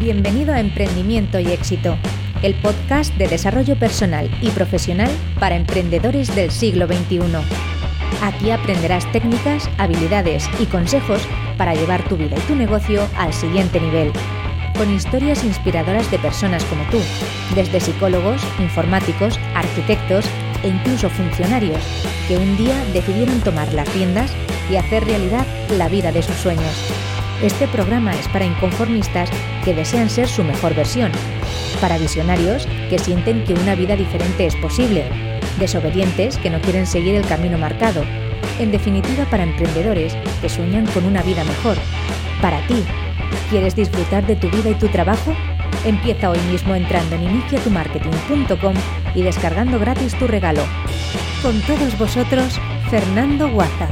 Bienvenido a Emprendimiento y Éxito, el podcast de desarrollo personal y profesional para emprendedores del siglo XXI. Aquí aprenderás técnicas, habilidades y consejos para llevar tu vida y tu negocio al siguiente nivel, con historias inspiradoras de personas como tú, desde psicólogos, informáticos, arquitectos e incluso funcionarios, que un día decidieron tomar las riendas y hacer realidad la vida de sus sueños. Este programa es para inconformistas que desean ser su mejor versión, para visionarios que sienten que una vida diferente es posible, desobedientes que no quieren seguir el camino marcado, en definitiva para emprendedores que sueñan con una vida mejor. Para ti, ¿quieres disfrutar de tu vida y tu trabajo? Empieza hoy mismo entrando en iniciatumarketing.com y descargando gratis tu regalo. Con todos vosotros, Fernando Guaza.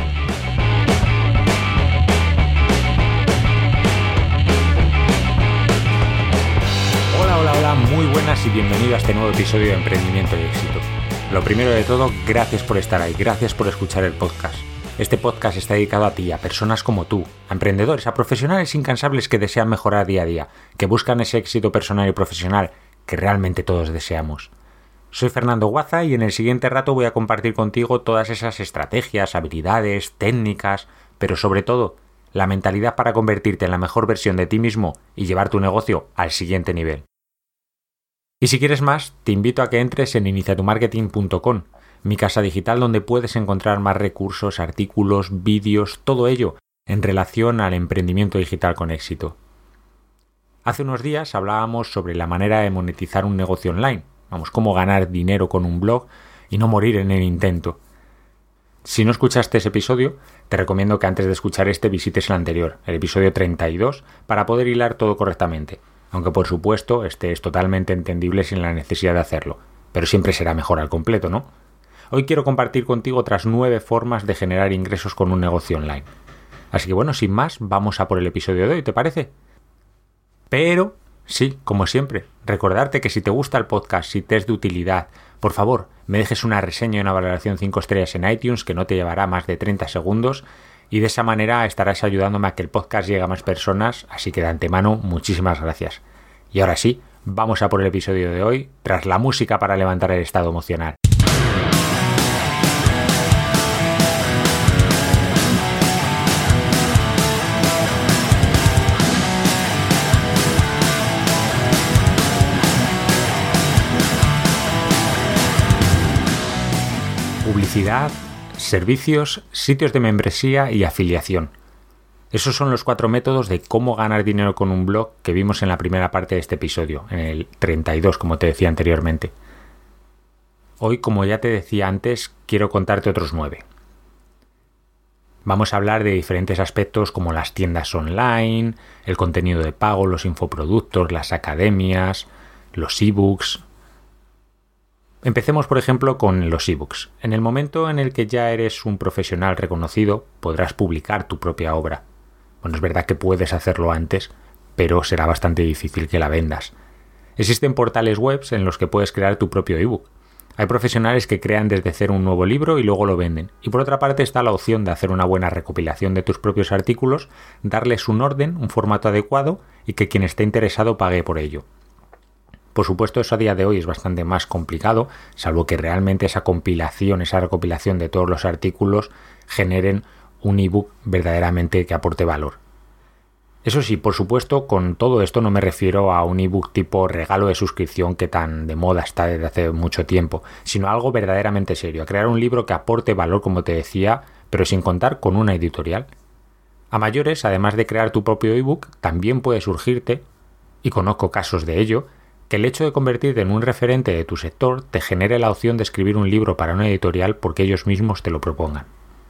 Hola, muy buenas y bienvenido a este nuevo episodio de Emprendimiento y Éxito. Lo primero de todo, gracias por estar ahí, gracias por escuchar el podcast. Este podcast está dedicado a ti, a personas como tú, a emprendedores, a profesionales incansables que desean mejorar día a día, que buscan ese éxito personal y profesional que realmente todos deseamos. Soy Fernando Guaza y en el siguiente rato voy a compartir contigo todas esas estrategias, habilidades, técnicas, pero sobre todo, la mentalidad para convertirte en la mejor versión de ti mismo y llevar tu negocio al siguiente nivel. Y si quieres más, te invito a que entres en iniciatumarketing.com, mi casa digital donde puedes encontrar más recursos, artículos, vídeos, todo ello en relación al emprendimiento digital con éxito. Hace unos días hablábamos sobre la manera de monetizar un negocio online, cómo ganar dinero con un blog y no morir en el intento. Si no escuchaste ese episodio, te recomiendo que antes de escuchar este visites el anterior, el episodio 32, para poder hilar todo correctamente. Aunque por supuesto este es totalmente entendible sin la necesidad de hacerlo, pero siempre será mejor al completo, ¿no? Hoy quiero compartir contigo otras 9 formas de generar ingresos con un negocio online. Así que bueno, sin más, vamos a por el episodio de hoy, ¿te parece? Pero, sí, como siempre, recordarte que si te gusta el podcast, si te es de utilidad, por favor, me dejes una reseña y una valoración 5 estrellas en iTunes que no te llevará más de 30 segundos y de esa manera estarás ayudándome a que el podcast llegue a más personas, así que de antemano, muchísimas gracias. Y ahora sí, vamos a por el episodio de hoy, tras la música para levantar el estado emocional. Publicidad, servicios, sitios de membresía y afiliación. Esos son los 4 métodos de cómo ganar dinero con un blog que vimos en la primera parte de este episodio, en el 32, como te decía anteriormente. Hoy, como ya te decía antes, quiero contarte otros 9. Vamos a hablar de diferentes aspectos como las tiendas online, el contenido de pago, los infoproductos, las academias, los ebooks. Empecemos, por ejemplo, con los ebooks. En el momento en el que ya eres un profesional reconocido, podrás publicar tu propia obra. Bueno, es verdad que puedes hacerlo antes, pero será bastante difícil que la vendas. Existen portales web en los que puedes crear tu propio ebook. Hay profesionales que crean desde cero un nuevo libro y luego lo venden. Y por otra parte está la opción de hacer una buena recopilación de tus propios artículos, darles un orden, un formato adecuado y que quien esté interesado pague por ello. Por supuesto, eso a día de hoy es bastante más complicado, salvo que realmente esa recopilación de todos los artículos generen un ebook verdaderamente que aporte valor. Eso sí, por supuesto, con todo esto no me refiero a un ebook tipo regalo de suscripción que tan de moda está desde hace mucho tiempo, sino algo verdaderamente serio, a crear un libro que aporte valor, como te decía, pero sin contar con una editorial. A mayores, además de crear tu propio ebook, también puede surgirte, y conozco casos de ello, que el hecho de convertirte en un referente de tu sector te genere la opción de escribir un libro para una editorial porque ellos mismos te lo propongan.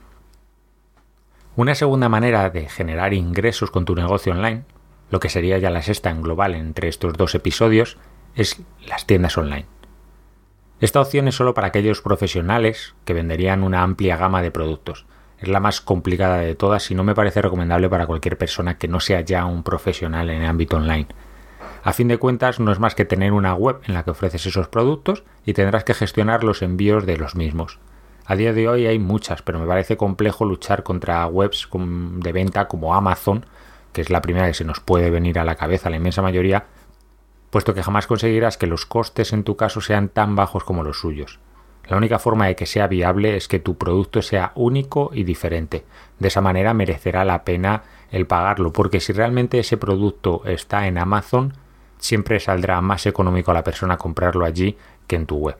Una segunda manera de generar ingresos con tu negocio online, lo que sería ya la sexta en global entre estos 2 episodios, es las tiendas online. Esta opción es solo para aquellos profesionales que venderían una amplia gama de productos. Es la más complicada de todas y no me parece recomendable para cualquier persona que no sea ya un profesional en el ámbito online. A fin de cuentas, no es más que tener una web en la que ofreces esos productos y tendrás que gestionar los envíos de los mismos. A día de hoy hay muchas, pero me parece complejo luchar contra webs de venta como Amazon, que es la primera que se nos puede venir a la cabeza, la inmensa mayoría, puesto que jamás conseguirás que los costes en tu caso sean tan bajos como los suyos. La única forma de que sea viable es que tu producto sea único y diferente. De esa manera merecerá la pena el pagarlo, porque si realmente ese producto está en Amazon, siempre saldrá más económico a la persona comprarlo allí que en tu web.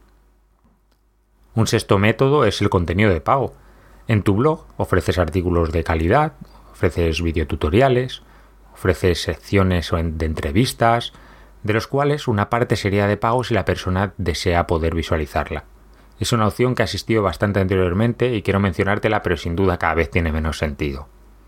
Un sexto método es el contenido de pago. En tu blog ofreces artículos de calidad, ofreces videotutoriales, ofreces secciones de entrevistas, de los cuales una parte sería de pago si la persona desea poder visualizarla. Es una opción que ha existido bastante anteriormente y quiero mencionártela, pero sin duda cada vez tiene menos sentido.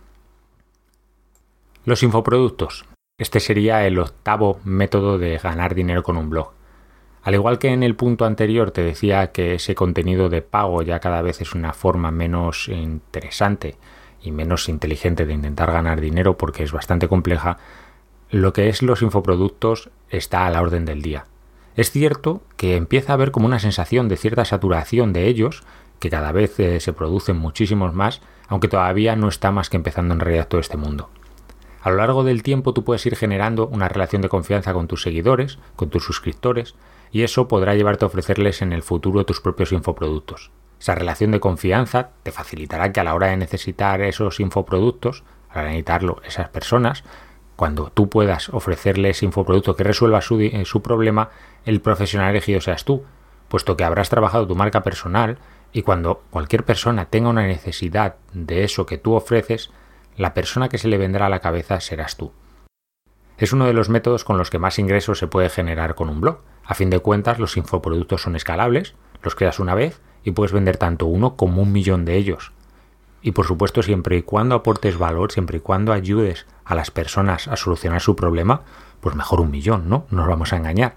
Los infoproductos. Este sería el octavo método de ganar dinero con un blog. Al igual que en el punto anterior te decía que ese contenido de pago ya cada vez es una forma menos interesante y menos inteligente de intentar ganar dinero porque es bastante compleja, lo que es los infoproductos está a la orden del día. Es cierto que empieza a haber como una sensación de cierta saturación de ellos, que cada vez se producen muchísimos más, aunque todavía no está más que empezando en realidad todo este mundo. A lo largo del tiempo tú puedes ir generando una relación de confianza con tus seguidores, con tus suscriptores, y eso podrá llevarte a ofrecerles en el futuro tus propios infoproductos. Esa relación de confianza te facilitará que a la hora de necesitar esos infoproductos, a la hora de necesitarlo esas personas, cuando tú puedas ofrecerle ese infoproducto que resuelva su problema, el profesional elegido seas tú, puesto que habrás trabajado tu marca personal y cuando cualquier persona tenga una necesidad de eso que tú ofreces, la persona que se le vendrá a la cabeza serás tú. Es uno de los métodos con los que más ingresos se puede generar con un blog. A fin de cuentas, los infoproductos son escalables, los creas una vez y puedes vender tanto uno como 1.000.000 de ellos. Y por supuesto, siempre y cuando aportes valor, siempre y cuando ayudes a las personas a solucionar su problema, pues mejor 1.000.000, ¿no? No nos vamos a engañar.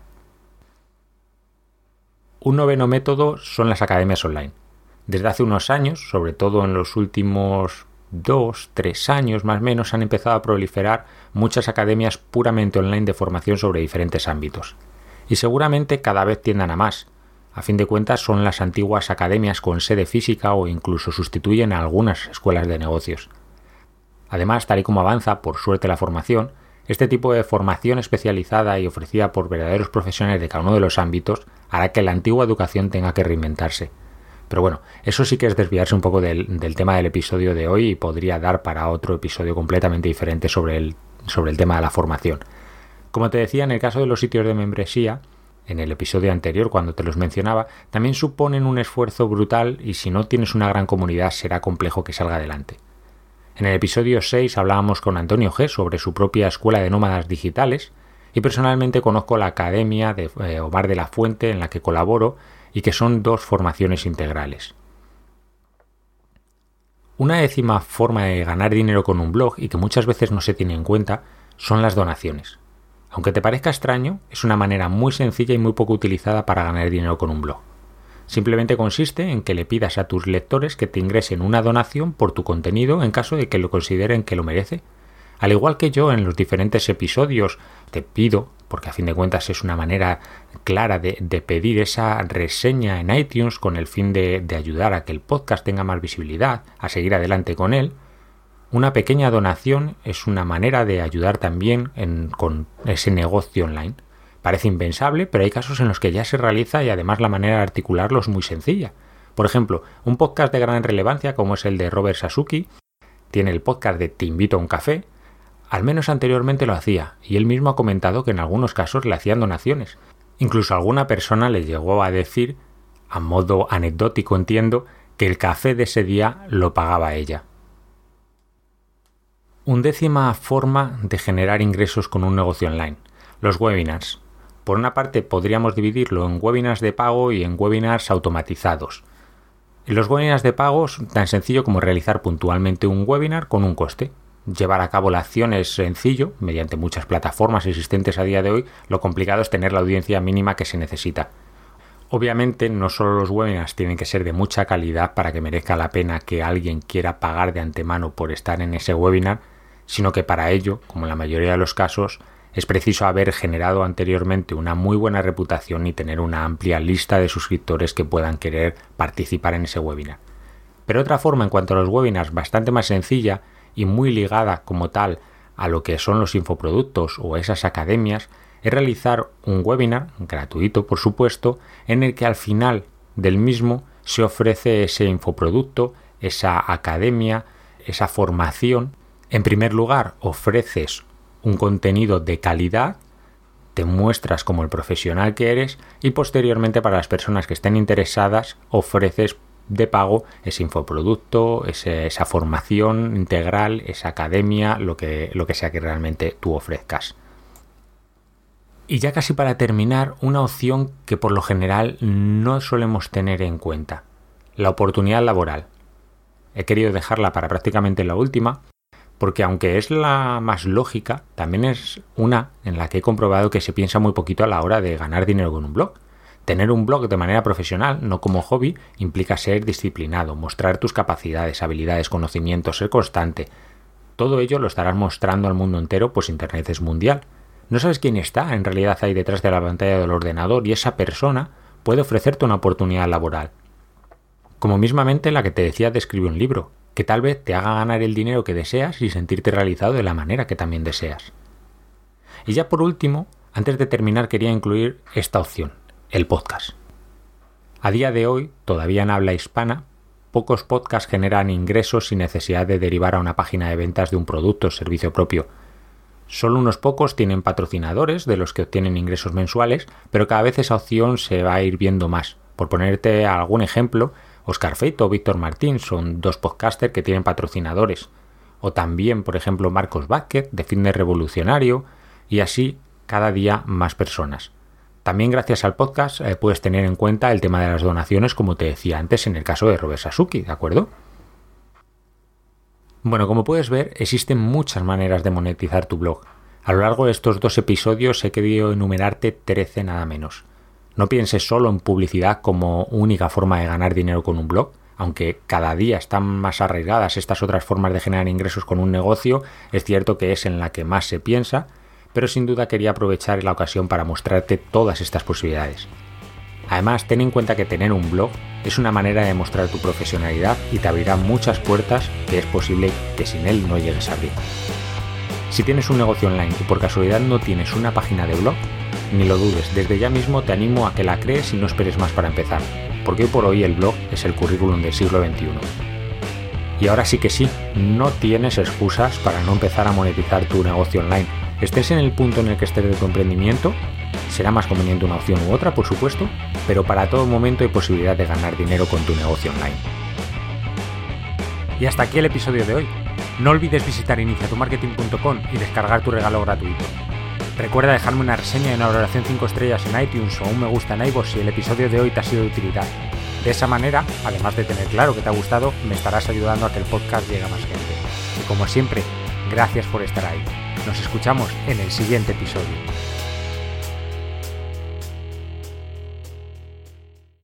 Un noveno método son las academias online. Desde hace unos años, sobre todo en los últimos 2-3 años más o menos, han empezado a proliferar muchas academias puramente online de formación sobre diferentes ámbitos. Y seguramente cada vez tiendan a más. A fin de cuentas son las antiguas academias con sede física o incluso sustituyen a algunas escuelas de negocios. Además, tal y como avanza, por suerte, la formación, este tipo de formación especializada y ofrecida por verdaderos profesionales de cada uno de los ámbitos hará que la antigua educación tenga que reinventarse. Pero bueno, eso sí que es desviarse un poco del tema del episodio de hoy y podría dar para otro episodio completamente diferente sobre el tema de la formación. Como te decía, en el caso de los sitios de membresía, en el episodio anterior cuando te los mencionaba, también suponen un esfuerzo brutal y si no tienes una gran comunidad será complejo que salga adelante. En el episodio 6 hablábamos con Antonio G. sobre su propia escuela de nómadas digitales y personalmente conozco la academia de Omar de la Fuente en la que colaboro y que son 2 formaciones integrales. Una décima forma de ganar dinero con un blog y que muchas veces no se tiene en cuenta son las donaciones. Aunque te parezca extraño, es una manera muy sencilla y muy poco utilizada para ganar dinero con un blog. Simplemente consiste en que le pidas a tus lectores que te ingresen una donación por tu contenido en caso de que lo consideren que lo merece. Al igual que yo en los diferentes episodios te pido, porque a fin de cuentas es una manera clara de pedir esa reseña en iTunes con el fin de ayudar a que el podcast tenga más visibilidad, a seguir adelante con él, una pequeña donación es una manera de ayudar también con ese negocio online. Parece impensable, pero hay casos en los que ya se realiza y además la manera de articularlo es muy sencilla. Por ejemplo, un podcast de gran relevancia como es el de Robert Sasuki, tiene el podcast de Te invito a un café, al menos anteriormente lo hacía, y él mismo ha comentado que en algunos casos le hacían donaciones. Incluso alguna persona le llegó a decir, a modo anecdótico entiendo, que el café de ese día lo pagaba ella. Undécima forma de generar ingresos con un negocio online, los webinars. Por una parte podríamos dividirlo en webinars de pago y en webinars automatizados. En los webinars de pago es tan sencillo como realizar puntualmente un webinar con un coste. Llevar a cabo la acción es sencillo, mediante muchas plataformas existentes a día de hoy, lo complicado es tener la audiencia mínima que se necesita. Obviamente no solo los webinars tienen que ser de mucha calidad para que merezca la pena que alguien quiera pagar de antemano por estar en ese webinar, sino que para ello, como en la mayoría de los casos, es preciso haber generado anteriormente una muy buena reputación y tener una amplia lista de suscriptores que puedan querer participar en ese webinar. Pero otra forma en cuanto a los webinars bastante más sencilla y muy ligada como tal a lo que son los infoproductos o esas academias es realizar un webinar, gratuito por supuesto, en el que al final del mismo se ofrece ese infoproducto, esa academia, esa formación. En primer lugar, ofreces un contenido de calidad, te muestras como el profesional que eres y posteriormente para las personas que estén interesadas ofreces de pago ese infoproducto, esa formación integral, esa academia, lo que sea que realmente tú ofrezcas. Y ya casi para terminar, una opción que por lo general no solemos tener en cuenta, la oportunidad laboral. He querido dejarla para prácticamente la última, porque aunque es la más lógica, también es una en la que he comprobado que se piensa muy poquito a la hora de ganar dinero con un blog. Tener un blog de manera profesional, no como hobby, implica ser disciplinado, mostrar tus capacidades, habilidades, conocimientos, ser constante. Todo ello lo estarás mostrando al mundo entero, pues Internet es mundial. No sabes quién está en realidad ahí detrás de la pantalla del ordenador y esa persona puede ofrecerte una oportunidad laboral. Como mismamente la que te decía de escribir un libro, que tal vez te haga ganar el dinero que deseas y sentirte realizado de la manera que también deseas. Y ya por último, antes de terminar quería incluir esta opción, el podcast. A día de hoy, todavía en habla hispana, pocos podcasts generan ingresos sin necesidad de derivar a una página de ventas de un producto o servicio propio. Solo unos pocos tienen patrocinadores de los que obtienen ingresos mensuales, pero cada vez esa opción se va a ir viendo más. Por ponerte algún ejemplo, Óscar Feito o Víctor Martín son dos podcasters que tienen patrocinadores. O también, por ejemplo, Marcos Vázquez de Fitness Revolucionario y así cada día más personas. También gracias al podcast puedes tener en cuenta el tema de las donaciones, como te decía antes en el caso de Robert Sasuki, ¿de acuerdo? Bueno, como puedes ver, existen muchas maneras de monetizar tu blog. A lo largo de estos 2 episodios he querido enumerarte 13 nada menos. No pienses solo en publicidad como única forma de ganar dinero con un blog, aunque cada día están más arraigadas estas otras formas de generar ingresos con un negocio, es cierto que es en la que más se piensa, pero sin duda quería aprovechar la ocasión para mostrarte todas estas posibilidades. Además, ten en cuenta que tener un blog es una manera de mostrar tu profesionalidad y te abrirá muchas puertas que es posible que sin él no llegues a abrir. Si tienes un negocio online y por casualidad no tienes una página de blog, ni lo dudes, desde ya mismo te animo a que la crees y no esperes más para empezar, porque hoy por hoy el blog es el currículum del siglo XXI. Y ahora sí que sí, no tienes excusas para no empezar a monetizar tu negocio online. Estés en el punto en el que estés de tu emprendimiento, será más conveniente una opción u otra, por supuesto, pero para todo momento hay posibilidad de ganar dinero con tu negocio online. Y hasta aquí el episodio de hoy. No olvides visitar iniciatumarketing.com y descargar tu regalo gratuito. Recuerda dejarme una reseña y una valoración 5 estrellas en iTunes o un me gusta en iVoox si el episodio de hoy te ha sido de utilidad. De esa manera, además de tener claro que te ha gustado, me estarás ayudando a que el podcast llegue a más gente. Y como siempre, gracias por estar ahí. Nos escuchamos en el siguiente episodio.